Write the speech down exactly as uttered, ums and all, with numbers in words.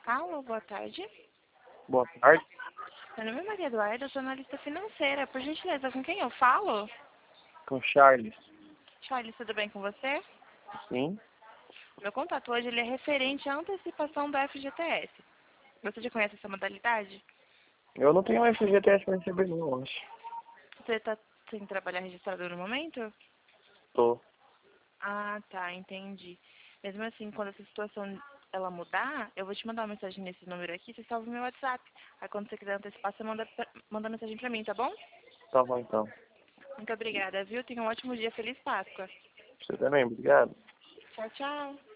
Alô, boa tarde. Boa tarde. Meu nome é Maria Eduarda, eu sou analista financeira. Por gentileza, com quem eu falo? Com Charles. Charles, tudo bem com você? Sim. Meu contato hoje ele é referente à antecipação do F G T S. Você já conhece essa modalidade? Eu não tenho F G T S para receber, não, eu acho. Você está sem trabalhar registrado no momento? Tô. Ah, tá, entendi. Mesmo assim, quando essa situação ela mudar, eu vou te mandar uma mensagem nesse número aqui, você salva o meu WhatsApp. Aí quando você quiser antecipar, você manda, pra- manda mensagem pra mim, tá bom? Tá bom, então. Muito obrigada, viu? Tenha um ótimo dia. Feliz Páscoa. Você também, obrigado. Tchau, tchau.